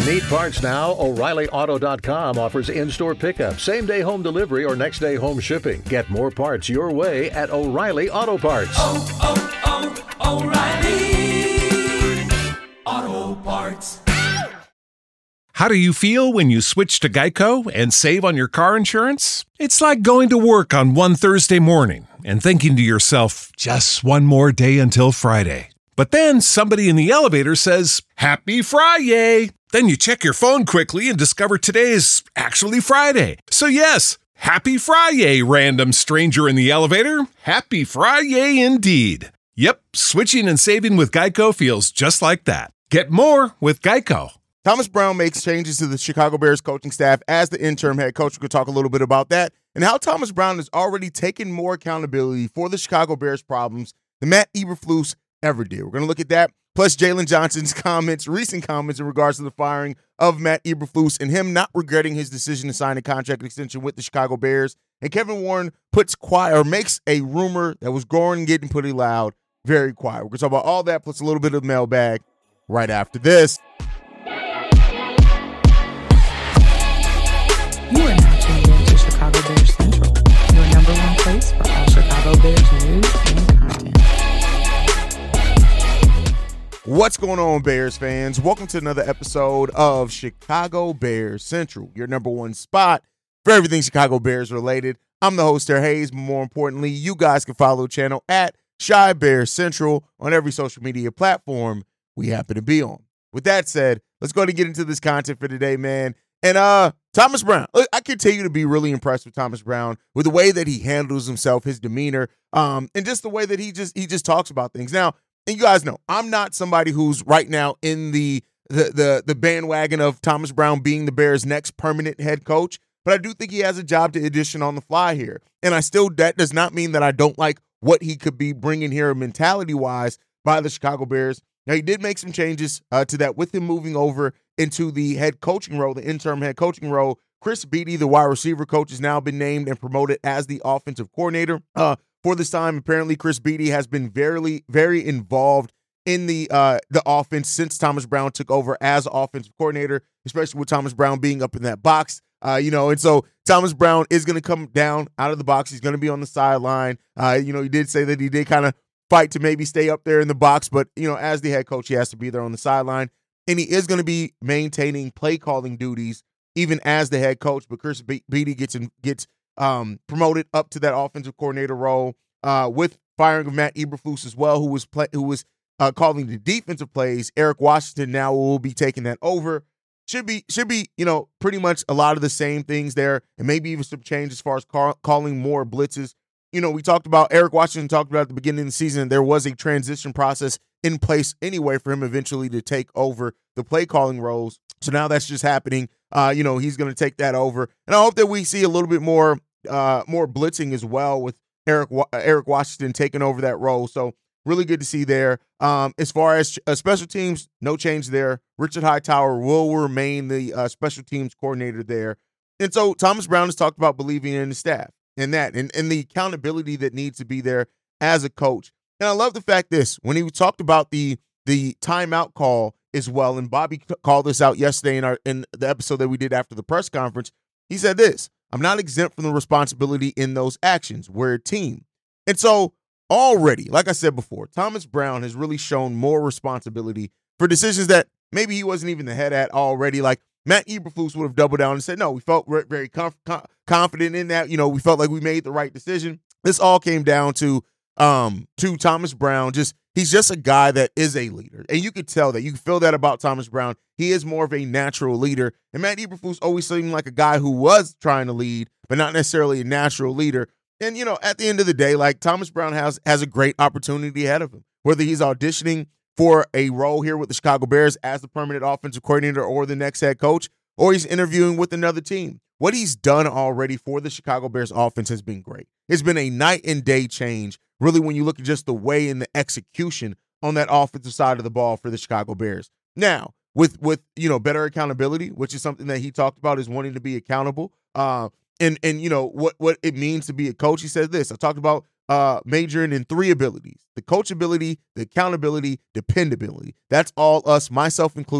Need parts now? O'ReillyAuto.com offers in-store pickup, same-day home delivery, or next-day home shipping. Get more parts your way at O'Reilly Auto Parts. Oh, Auto Parts. How do you feel when you switch to Geico and save on your car insurance? It's like going to work on one Thursday morning and thinking to yourself, just one more day until Friday. But then somebody in the elevator says, Happy Friday! Then you check your phone quickly and discover today is actually Friday. So yes, Happy Friday, random stranger in the elevator. Happy Friday indeed. Yep, switching and saving with Geico feels just like that. Get more with Geico. Thomas Brown makes changes to the Chicago Bears coaching staff as the interim head coach. We could talk a little bit about that and how Thomas Brown has already taken more accountability for the Chicago Bears problems than Matt Eberflus ever did. We're going to look at that, plus Jalen Johnson's recent comments in regards to the firing of Matt Eberflus and him not regretting his decision to sign a contract extension with the Chicago Bears. And Kevin Warren makes a rumor that was growing and getting pretty loud very quiet. We're going to talk about all that plus a little bit of mailbag right after this. You are now tuned in to Chicago Bears Central, your number one place for all Chicago Bears news and content. What's going on, Bears fans? Welcome to another episode of Chicago Bears Central, your number one spot for everything Chicago Bears related. I'm the host, Terry Hayes, but more importantly, you guys can follow the channel at Chi Bears Central on every social media platform we happen to be on. With that said, let's go ahead and get into this content for today, man. And Thomas Brown, I continue to be really impressed with Thomas Brown, with the way that he handles himself, his demeanor, and just the way that he just talks about things. Now, and you guys know, I'm not somebody who's right now in the bandwagon of Thomas Brown being the Bears' next permanent head coach, but I do think he has a job to audition on the fly here. And that does not mean that I don't like what he could be bringing here mentality-wise by the Chicago Bears. Now, he did make some changes to that with him moving over into the head coaching role, the interim head coaching role. Chris Beatty, the wide receiver coach, has now been named and promoted as the offensive coordinator. For this time, apparently Chris Beatty has been very, very involved in the offense since Thomas Brown took over as offensive coordinator, especially with Thomas Brown being up in that box. And so Thomas Brown is going to come down out of the box. He's going to be on the sideline. He did say that he did kind of fight to maybe stay up there in the box, but, as the head coach, he has to be there on the sideline. And he is going to be maintaining play calling duties even as the head coach. But Chris Beatty gets promoted up to that offensive coordinator role with firing of Matt Eberflus as well, who was calling the defensive plays. Eric Washington now will be taking that over. Should be pretty much a lot of the same things there, and maybe even some change as far as calling more blitzes. We talked about Eric Washington talked about at the beginning of the season. There was a transition process in place anyway for him eventually to take over the play calling roles. So now that's just happening. He's going to take that over, and I hope that we see a little bit more blitzing as well with Eric Washington taking over that role. So really good to see there. As far as special teams, no change there. Richard Hightower will remain the special teams coordinator there. And so Thomas Brown has talked about believing in the staff and the accountability that needs to be there as a coach. And I love the fact when he talked about the timeout call as well, and Bobby called this out yesterday in the episode that we did after the press conference, he said this: I'm not exempt from the responsibility in those actions. We're a team. And so already, like I said before, Thomas Brown has really shown more responsibility for decisions that maybe he wasn't even the head at already. Like Matt Eberflus would have doubled down and said, no, we felt very confident in that. We felt like we made the right decision. This all came down to Thomas Brown. He's just a guy that is a leader. And you could tell that. You can feel that about Thomas Brown. He is more of a natural leader. And Matt Eberflus always seemed like a guy who was trying to lead, but not necessarily a natural leader. And, at the end of the day, like, Thomas Brown has a great opportunity ahead of him, whether he's auditioning for a role here with the Chicago Bears as the permanent offensive coordinator or the next head coach, or he's interviewing with another team. What he's done already for the Chicago Bears offense has been great. It's been a night and day change, really, when you look at just the way and the execution on that offensive side of the ball for the Chicago Bears. Now, with better accountability, which is something that he talked about, is wanting to be accountable. And what it means to be a coach. He said this. I talked about majoring in 3 abilities: the coachability, the accountability, dependability. That's all us, myself included.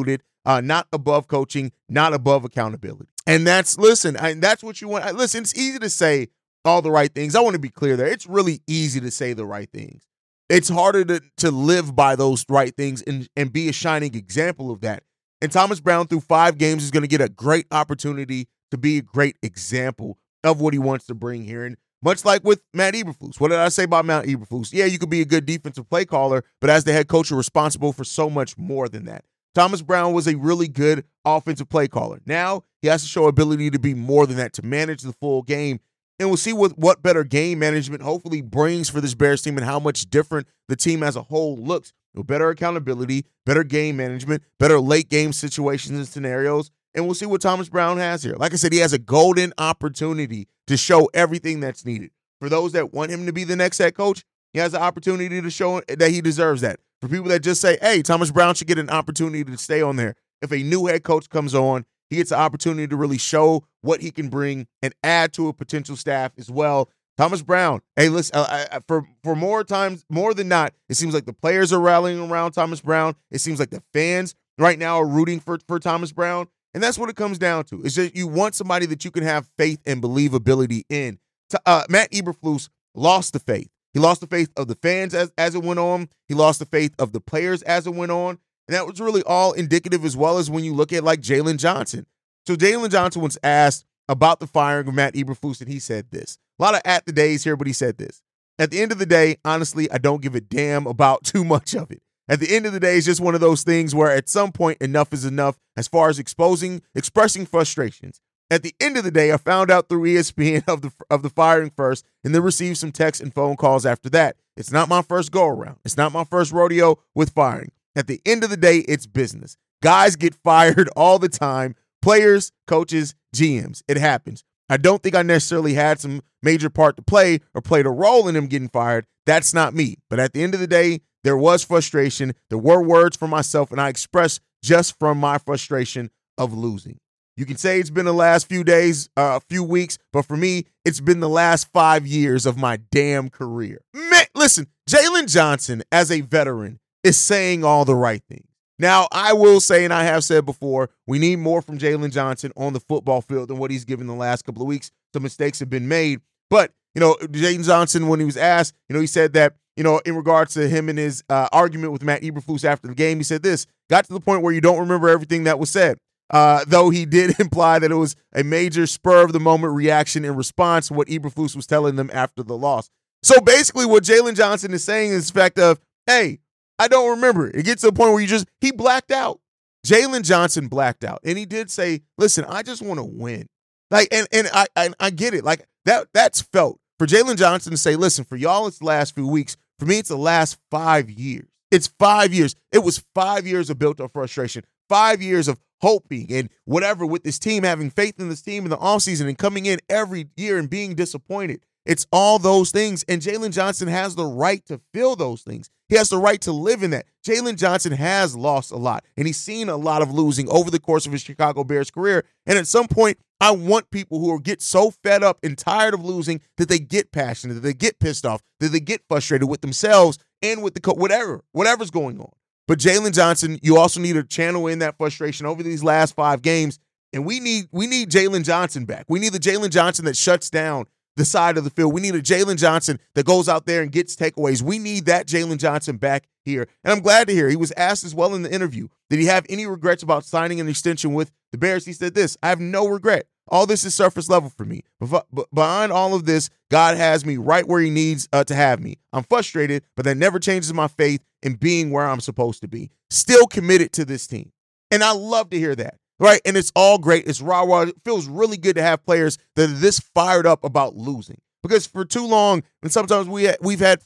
not above coaching, not above accountability. And that's what you want. Listen, it's easy to say all the right things. I want to be clear there. It's really easy to say the right things. It's harder to live by those right things and be a shining example of that. And Thomas Brown, through 5 games, is going to get a great opportunity to be a great example of what he wants to bring here. And much like with Matt Eberflus, what did I say about Matt Eberflus? Yeah, you could be a good defensive play caller, but as the head coach, you're responsible for so much more than that. Thomas Brown was a really good offensive play caller. Now he has to show ability to be more than that, to manage the full game. And we'll see what better game management hopefully brings for this Bears team and how much different the team as a whole looks. With better accountability, better game management, better late game situations and scenarios. And we'll see what Thomas Brown has here. Like I said, he has a golden opportunity to show everything that's needed. For those that want him to be the next head coach, he has the opportunity to show that he deserves that. For people that just say, hey, Thomas Brown should get an opportunity to stay on there. If a new head coach comes on, he gets the opportunity to really show what he can bring and add to a potential staff as well. Thomas Brown, hey, listen, for more than not, it seems like the players are rallying around Thomas Brown. It seems like the fans right now are rooting for Thomas Brown. And that's what it comes down to. It's just you want somebody that you can have faith and believability in. Matt Eberflus lost the faith. He lost the faith of the fans as it went on. He lost the faith of the players as it went on. And that was really all indicative, as well as when you look at like Jalen Johnson. So Jalen Johnson was asked about the firing of Matt Eberflus, and he said this. A lot of at the days here, but he said this. At the end of the day, honestly, I don't give a damn about too much of it. At the end of the day, it's just one of those things where at some point enough is enough as far as expressing frustrations. At the end of the day, I found out through ESPN of the firing first and then received some texts and phone calls after that. It's not my first go around. It's not my first rodeo with firing. At the end of the day, it's business. Guys get fired all the time. Players, coaches, GMs. It happens. I don't think I necessarily had some major part to play or played a role in him getting fired. That's not me. But at the end of the day, there was frustration. There were words for myself, and I expressed just from my frustration of losing. You can say it's been the last few days, a few weeks, but for me, it's been the last 5 years of my damn career. Man, listen, Jalen Johnson, as a veteran, is saying all the right things. Now, I will say, and I have said before, we need more from Jalen Johnson on the football field than what he's given the last couple of weeks. Some mistakes have been made. But, Jalen Johnson, when he was asked, he said that, in regards to him and his argument with Matt Eberflus after the game, he said this, got to the point where you don't remember everything that was said. Though he did imply that it was a major spur-of-the-moment reaction in response to what Eberflus was telling them after the loss. So basically what Jalen Johnson is saying is the fact of, hey, I don't remember it. It gets to the point where he blacked out. Jalen Johnson blacked out. And he did say, listen, I just want to win. Like, and I get it. Like, that's felt. For Jalen Johnson to say, listen, for y'all, it's the last few weeks. For me, it's the last 5 years. It's 5 years. It was 5 years of built-up frustration, 5 years of hoping and whatever with this team, having faith in this team in the offseason and coming in every year and being disappointed. It's all those things, and Jalen Johnson has the right to feel those things. He has the right to live in that. Jalen Johnson has lost a lot, and he's seen a lot of losing over the course of his Chicago Bears career. And at some point, I want people who get so fed up and tired of losing that they get passionate, that they get pissed off, that they get frustrated with themselves and with the whatever's going on. But Jalen Johnson, you also need to channel in that frustration over these last 5 games, and we need Jalen Johnson back. We need the Jalen Johnson that shuts down the side of the field. We need a Jalen Johnson that goes out there and gets takeaways. We need that Jalen Johnson back here. And I'm glad to hear he was asked as well in the interview, did he have any regrets about signing an extension with the Bears? He said this, I have no regret. All this is surface level for me. But behind all of this, God has me right where he needs to have me. I'm frustrated, but that never changes my faith in being where I'm supposed to be. Still committed to this team. And I love to hear that. Right, and it's all great. It's rah-rah. It feels really good to have players that are this fired up about losing. Because for too long, and sometimes we've had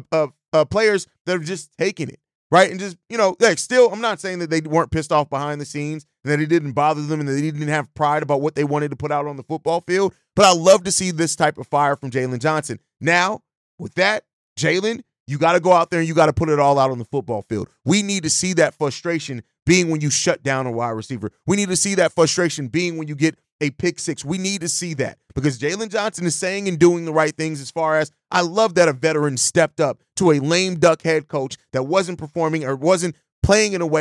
players that have just taken it, right? And just, still, I'm not saying that they weren't pissed off behind the scenes, and that it didn't bother them, and that they didn't have pride about what they wanted to put out on the football field. But I love to see this type of fire from Jalen Johnson. Now, with that, Jalen, you got to go out there and you got to put it all out on the football field. We need to see that frustration being when you shut down a wide receiver. We need to see that frustration being when you get a pick six. We need to see that because Jalen Johnson is saying and doing the right things as far as I love that a veteran stepped up to a lame duck head coach that wasn't performing or wasn't playing in a way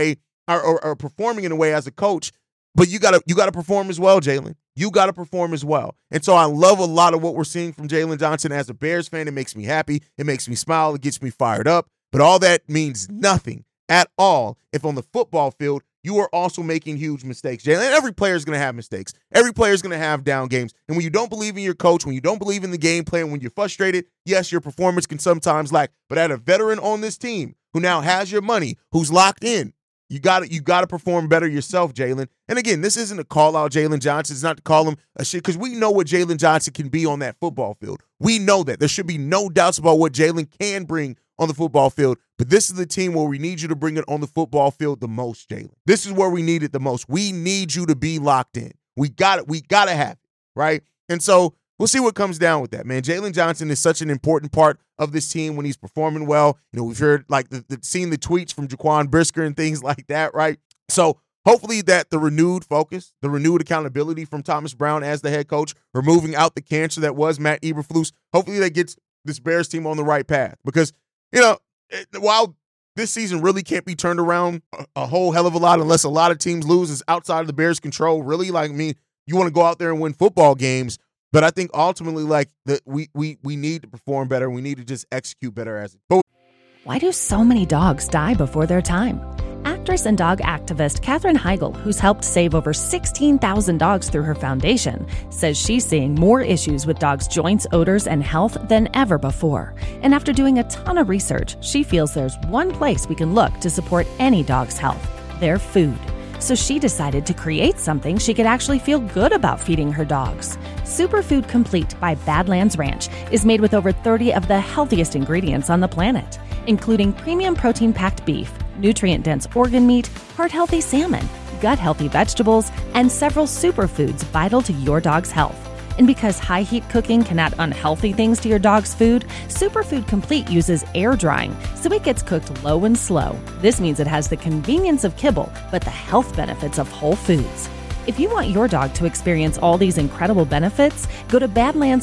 are performing in a way as a coach, but you gotta perform as well, Jalen. You gotta perform as well. And so I love a lot of what we're seeing from Jalen Johnson. As a Bears fan, it makes me happy. It makes me smile. It gets me fired up. But all that means nothing at all if on the football field you are also making huge mistakes. Jalen, every player is going to have mistakes. Every player is going to have down games. And when you don't believe in your coach, when you don't believe in the game plan, when you're frustrated, yes, your performance can sometimes lack. But at a veteran on this team who now has your money, who's locked in, you got to perform better yourself, Jalen. And again, this isn't a call out Jalen Johnson. It's not to call him a shit, because we know what Jalen Johnson can be on that football field. We know that. There should be no doubts about what Jalen can bring on the football field. But this is the team where we need you to bring it on the football field the most, Jalen. This is where we need it the most. We need you to be locked in. We got it. We got to have it, right? And so we'll see what comes down with that, man. Jalen Johnson is such an important part of this team when he's performing well. You know, we've heard like seen the tweets from Jaquan Brisker and things like that, right? So hopefully that the renewed focus, the renewed accountability from Thomas Brown as the head coach, removing out the cancer that was Matt Eberflus, hopefully that gets this Bears team on the right path. Because, you know, while this season really can't be turned around a whole hell of a lot unless a lot of teams lose, is outside of the Bears' control. Really, like, I mean, you want to go out there and win football games, but I think ultimately, like, we need to perform better. We need to just execute better as it. Why do so many dogs die before their time? Actress and dog activist Katherine Heigl, who's helped save over 16,000 dogs through her foundation, says she's seeing more issues with dogs' joints, odors, and health than ever before. And after doing a ton of research, she feels there's one place we can look to support any dog's health: their food. So she decided to create something she could actually feel good about feeding her dogs. Superfood Complete by Badlands Ranch is made with over 30 of the healthiest ingredients on the planet, including premium protein-packed beef, nutrient-dense organ meat, heart-healthy salmon, gut-healthy vegetables, and several superfoods vital to your dog's health. And because high-heat cooking can add unhealthy things to your dog's food, Superfood Complete uses air drying, so it gets cooked low and slow. This means it has the convenience of kibble, but the health benefits of whole foods. If you want your dog to experience all these incredible benefits, go to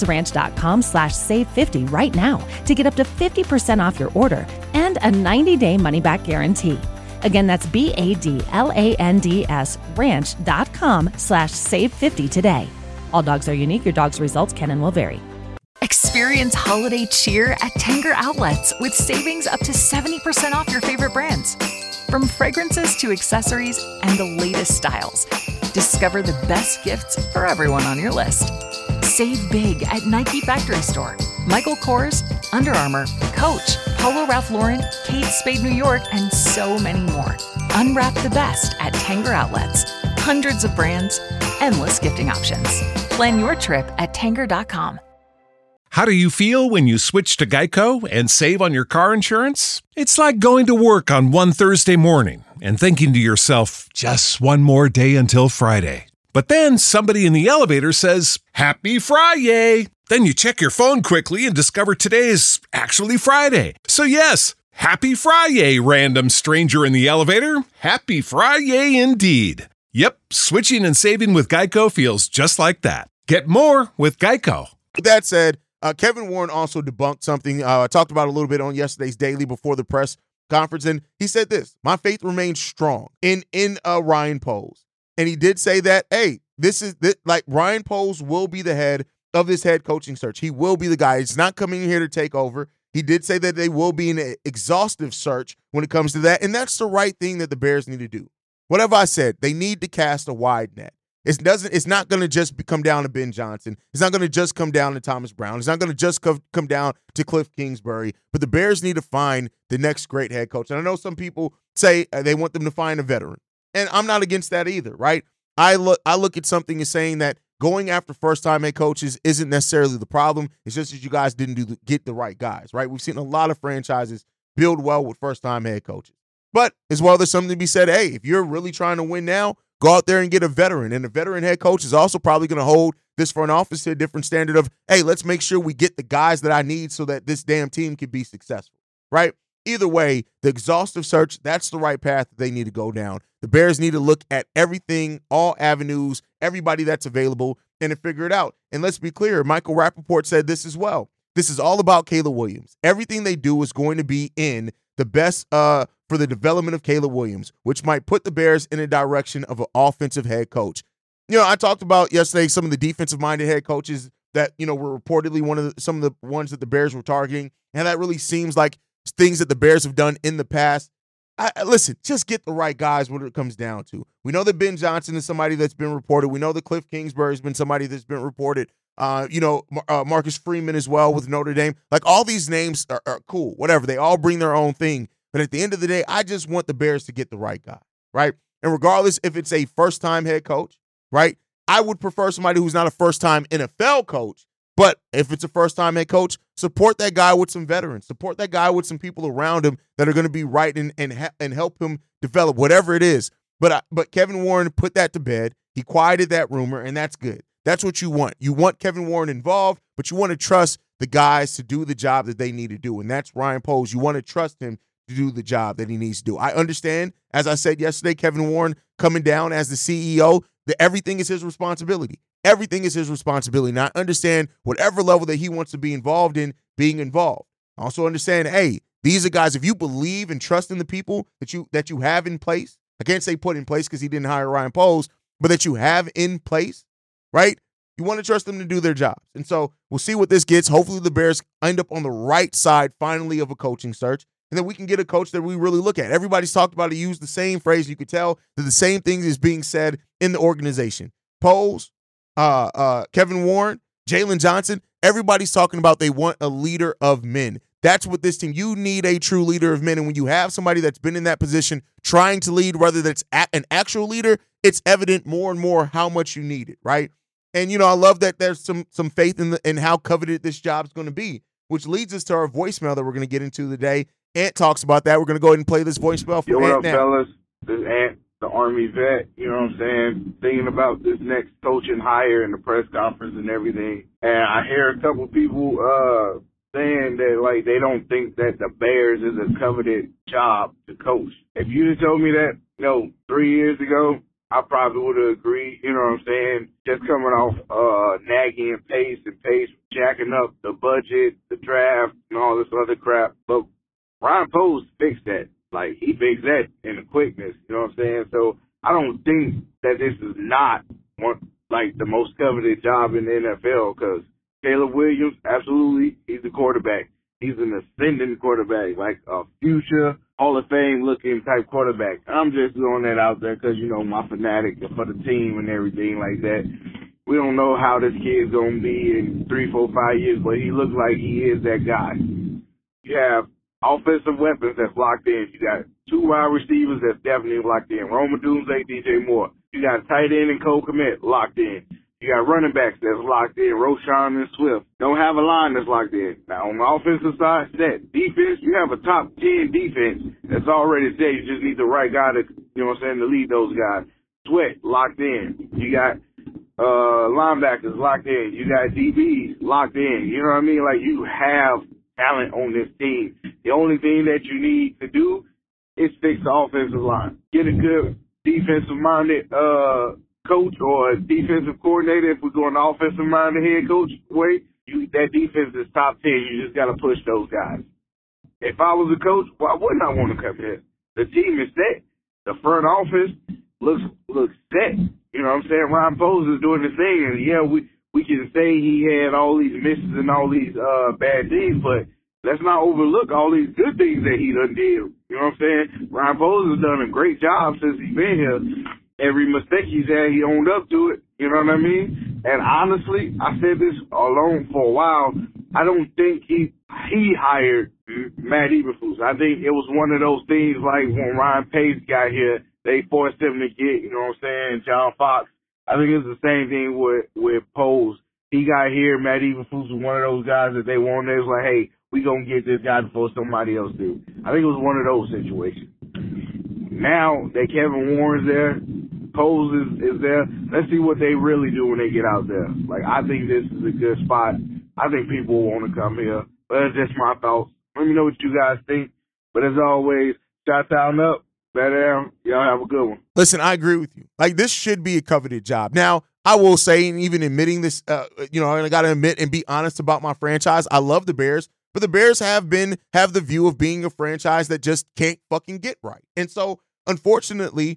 badlandsranch.com/save50 right now to get up to 50% off your order and a 90-day money-back guarantee. Again, that's BADLANDS ranch.com/save50 today. All dogs are unique. Your dog's results can and will vary. Experience holiday cheer at Tanger Outlets with savings up to 70% off your favorite brands. From fragrances to accessories and the latest styles, discover the best gifts for everyone on your list. Save big at Nike Factory Store, Michael Kors, Under Armour, Coach, Polo Ralph Lauren, Kate Spade New York, and so many more. Unwrap the best at Tanger Outlets. Hundreds of brands, endless gifting options. Plan your trip at Tanger.com. How do you feel when you switch to Geico and save on your car insurance? It's like going to work on one Thursday morning and thinking to yourself, just one more day until Friday. But then somebody in the elevator says, "Happy Friday!" Then you check your phone quickly and discover today is actually Friday. So yes, happy Friday, random stranger in the elevator. Happy Friday indeed. Yep, switching and saving with Geico feels just like that. Get more with Geico. With that said, Kevin Warren also debunked something I talked about a little bit on yesterday's Daily before the press conference, and he said this: "My faith remains strong in Ryan Poles." And he did say that, hey, like Ryan Poles will be the head of this head coaching search. He will be the guy. He's not coming here to take over. He did say that they will be an exhaustive search when it comes to that, and that's the right thing that the Bears need to do. Whatever I said, they need to cast a wide net. It's not going to just come down to Ben Johnson. It's not going to just come down to Thomas Brown. It's not going to just come down to Cliff Kingsbury. But the Bears need to find the next great head coach. And I know some people say they want them to find a veteran. And I'm not against that either, right? I look at something as saying that going after first-time head coaches isn't necessarily the problem. It's just that you guys didn't get the right guys, right? We've seen a lot of franchises build well with first-time head coaches. But as well, there's something to be said, hey, if you're really trying to win now, go out there and get a veteran. And a veteran head coach is also probably going to hold this front office to a different standard of, hey, let's make sure we get the guys that I need so that this damn team can be successful, right? Either way, the exhaustive search, that's the right path that they need to go down. The Bears need to look at everything, all avenues, everybody that's available, and to figure it out. And let's be clear, Michael Rappaport said this as well. This is all about Caleb Williams. Everything they do is going to be in the best for the development of Caleb Williams, which might put the Bears in a direction of an offensive head coach. I talked about yesterday some of the defensive-minded head coaches that, were reportedly some of the ones that the Bears were targeting, and that really seems like things that the Bears have done in the past. Listen, just get the right guys when it comes down to. We know that Ben Johnson is somebody that's been reported. We know that Cliff Kingsbury has been somebody that's been reported. Marcus Freeman as well with Notre Dame. Like, all these names are cool, whatever. They all bring their own thing. But at the end of the day, I just want the Bears to get the right guy, right? And regardless if it's a first-time head coach, right, I would prefer somebody who's not a first-time NFL coach. But if it's a first-time head coach, support that guy with some veterans. Support that guy with some people around him that are going to be right and help him develop whatever it is. But Kevin Warren put that to bed. He quieted that rumor, and that's good. That's what you want. You want Kevin Warren involved, but you want to trust the guys to do the job that they need to do, and that's Ryan Poles. You want to trust him to do the job that he needs to do. I understand, as I said yesterday, Kevin Warren coming down as the CEO, that everything is his responsibility. Everything is his responsibility. Now, I understand whatever level that he wants to be involved in, being involved. I also understand, hey, these are guys, if you believe and trust in the people that you have in place, I can't say put in place because he didn't hire Ryan Poles, but that you have in place, right? You want to trust them to do their jobs. And so we'll see what this gets. Hopefully the Bears end up on the right side, finally, of a coaching search. And then we can get a coach that we really look at. Everybody's talked about it, used the same phrase. You could tell that the same thing is being said in the organization. Poles, Kevin Warren, Jalen Johnson, everybody's talking about they want a leader of men. That's what this team, you need a true leader of men. And when you have somebody that's been in that position trying to lead, whether that's an actual leader, it's evident more and more how much you need it, right? And, I love that there's some faith in how coveted this job's going to be, which leads us to our voicemail that we're going to get into today. Ant talks about that. We're going to go ahead and play this voicemail from Ant Ant now. now. Fellas? This Ant, the Army vet, you know what I'm saying? Thinking about this next coaching hire and the press conference and everything. And I hear a couple people saying that, like, they don't think that the Bears is a coveted job to coach. If you had told me that, 3 years ago, I probably would have agreed, you know what I'm saying? Just coming off Nagy and Pace jacking up the budget, the draft, and all this other crap. But Ryan Poles fixed that. Like, he fixed that in the quickness, you know what I'm saying? So I don't think that this is not the most coveted job in the NFL, because Caleb Williams, absolutely, he's the quarterback. He's an ascending quarterback, like a future Hall of Fame looking type quarterback. I'm just throwing that out there because, my fanatic for the team and everything like that. We don't know how this kid's going to be in 3, 4, 5 years, but he looks like he is that guy. You have offensive weapons that's locked in. You got 2 wide receivers that's definitely locked in. Roma Doomsday, DJ Moore. You got a tight end and Cole Kmet locked in. You got running backs that's locked in, Roschon and Swift. Don't have a line that's locked in. Now, on the offensive side, that defense, you have a top 10 defense that's already set. You just need the right guy to, to lead those guys. Sweat, locked in. You got linebackers locked in. You got DBs locked in. You know what I mean? Like, you have talent on this team. The only thing that you need to do is fix the offensive line. Get a good defensive-minded coach or a defensive coordinator. If we're going the offensive-minded head coach way, that defense is top 10. You just got to push those guys. If I was a coach, why wouldn't I want to come here? The team is set. The front office looks set. You know what I'm saying? Ryan Poles is doing the thing, and yeah, we can say he had all these misses and all these bad things, but let's not overlook all these good things that he done did. You know what I'm saying? Ryan Poles has done a great job since he's been here. Every mistake he's had, he owned up to it. You know what I mean? And honestly, I said this alone for a while. I don't think he hired Matt Eberflus. I think it was one of those things like when Ryan Pace got here, they forced him to get, you know what I'm saying, John Fox. I think it's the same thing with Poles. He got here, Matt Eberflus was one of those guys that they wanted. It was like, hey, we going to get this guy before somebody else do. I think it was one of those situations. Now that Kevin Warren's there, Poles is there, let's see what they really do when they get out there. Like, I think this is a good spot. I think people will want to come here. But that's just my thoughts. Let me know what you guys think. But as always, Chi-Town up. Better down. Y'all have a good one. Listen, I agree with you. Like, this should be a coveted job. Now, I will say, and even admitting this, I got to admit and be honest about my franchise. I love the Bears, But the Bears have the view of being a franchise that just can't fucking get right. And so, unfortunately,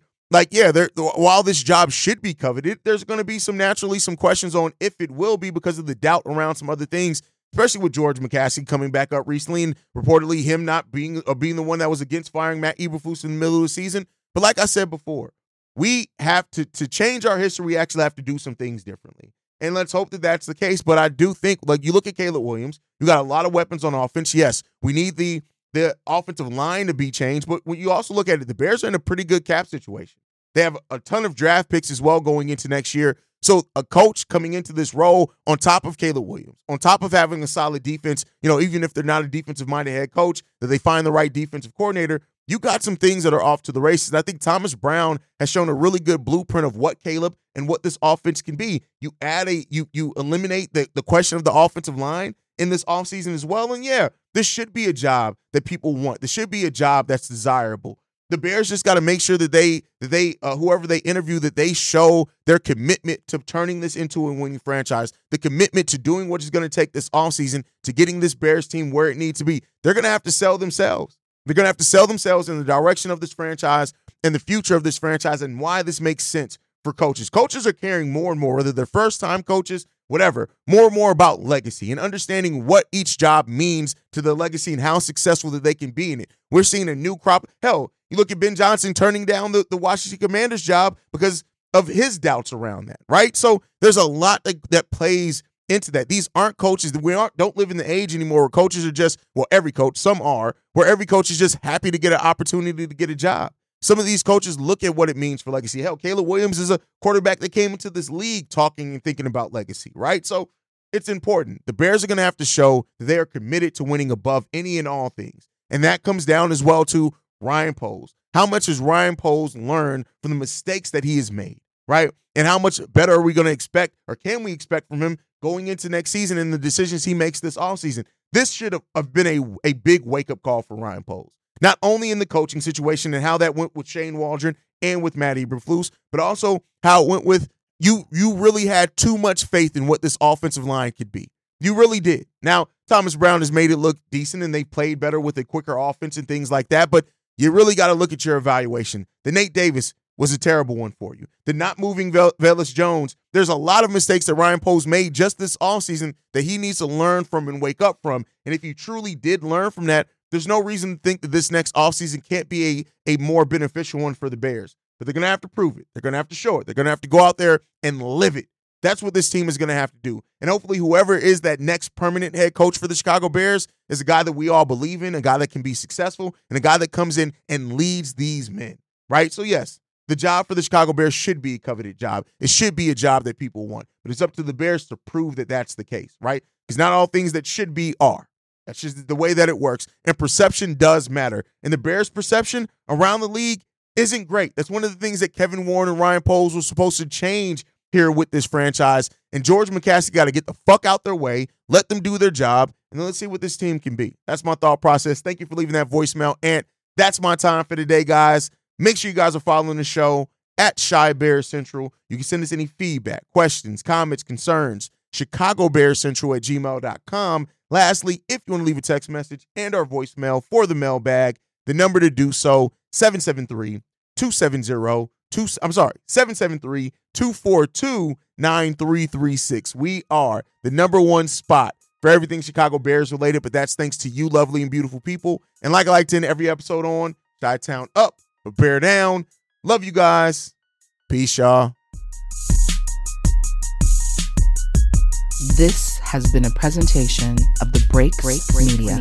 while this job should be coveted, there's going to be some questions on if it will be because of the doubt around some other things, especially with George McCaskey coming back up recently and reportedly him not being the one that was against firing Matt Eberflus in the middle of the season. But like I said before, we have to change our history. We actually have to do some things differently. And let's hope that that's the case. But I do think, like, you look at Caleb Williams, you got a lot of weapons on offense. Yes, we need the offensive line to be changed. But when you also look at it, the Bears are in a pretty good cap situation. They have a ton of draft picks as well going into next year. So a coach coming into this role on top of Caleb Williams, on top of having a solid defense, even if they're not a defensive-minded head coach, that they find the right defensive coordinator, you got some things that are off to the races. I think Thomas Brown has shown a really good blueprint of what Caleb and what this offense can be. You add you eliminate the question of the offensive line in this offseason as well. And yeah, this should be a job that people want. This should be a job that's desirable. The Bears just got to make sure that they whoever they interview, that they show their commitment to turning this into a winning franchise, the commitment to doing what is going to take this offseason to getting this Bears team where it needs to be. They're going to have to sell themselves. They're going to have to sell themselves in the direction of this franchise and the future of this franchise and why this makes sense for coaches. Coaches are caring more and more, whether they're first-time coaches, whatever, more and more about legacy and understanding what each job means to the legacy and how successful that they can be in it. We're seeing a new crop. Hell, you look at Ben Johnson turning down the Washington Commanders job because of his doubts around that, right? So there's a lot that plays into that. These aren't coaches. Don't live in the age anymore where coaches are just, every coach, some are, where every coach is just happy to get an opportunity to get a job. Some of these coaches look at what it means for legacy. Hell, Caleb Williams is a quarterback that came into this league talking and thinking about legacy, right? So it's important. The Bears are going to have to show that they are committed to winning above any and all things. And that comes down as well to Ryan Poles. How much has Ryan Poles learned from the mistakes that he has made, right? And how much better are we going to expect, or can we expect from him going into next season and the decisions he makes this offseason? This should have been a big wake-up call for Ryan Poles. Not only in the coaching situation and how that went with Shane Waldron and with Matt Eberflus, but also how it went with you really had too much faith in what this offensive line could be. You really did. Now, Thomas Brown has made it look decent, and they played better with a quicker offense and things like that, but you really got to look at your evaluation. The Nate Davis was a terrible one for you. The not moving Velus Jones, there's a lot of mistakes that Ryan Poles made just this offseason that he needs to learn from and wake up from. And if he truly did learn from that, there's no reason to think that this next offseason can't be a more beneficial one for the Bears. But they're going to have to prove it. They're going to have to show it. They're going to have to go out there and live it. That's what this team is going to have to do. And hopefully whoever is that next permanent head coach for the Chicago Bears is a guy that we all believe in, a guy that can be successful, and a guy that comes in and leads these men, right? So, yes, the job for the Chicago Bears should be a coveted job. It should be a job that people want. But it's up to the Bears to prove that that's the case, right? Because not all things that should be are. That's just the way that it works. And perception does matter. And the Bears' perception around the league isn't great. That's one of the things that Kevin Warren and Ryan Poles were supposed to change here with this franchise. And George McCaskey got to get the fuck out their way, let them do their job, and then let's see what this team can be. That's my thought process. Thank you for leaving that voicemail. And that's my time for today, guys. Make sure you guys are following the show at Shy Bears Central. You can send us any feedback, questions, comments, concerns, ChicagoBearsCentral@gmail.com. Lastly, if you want to leave a text message and our voicemail for the mailbag, the number to do so, 773-242-9336. We are the number one spot for everything Chicago Bears related, but that's thanks to you lovely and beautiful people. And like I like to end every episode on, Chi-Town up, but Bear down. Love you guys. Peace, y'all. This has been a presentation of the Break Media.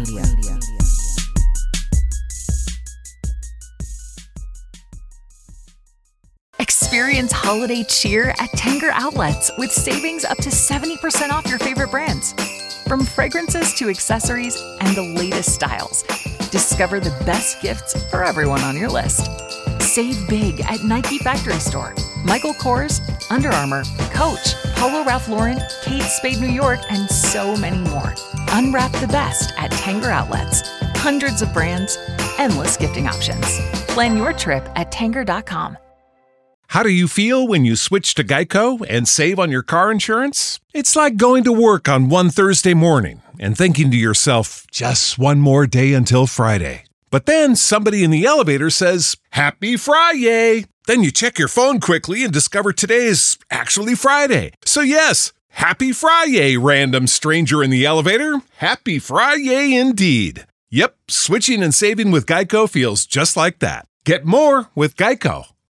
Experience holiday cheer at Tanger Outlets with savings up to 70% off your favorite brands. From fragrances to accessories and the latest styles, discover the best gifts for everyone on your list. Save big at Nike Factory Store, Michael Kors, Under Armour, Coach, Polo Ralph Lauren, Kate Spade New York, and so many more. Unwrap the best at Tanger Outlets. Hundreds of brands, endless gifting options. Plan your trip at Tanger.com. How do you feel when you switch to Geico and save on your car insurance? It's like going to work on one Thursday morning and thinking to yourself, just one more day until Friday. But then somebody in the elevator says, Happy Friday! Then you check your phone quickly and discover today is actually Friday. So yes, Happy Friday, random stranger in the elevator. Happy Friday indeed. Yep, switching and saving with Geico feels just like that. Get more with Geico.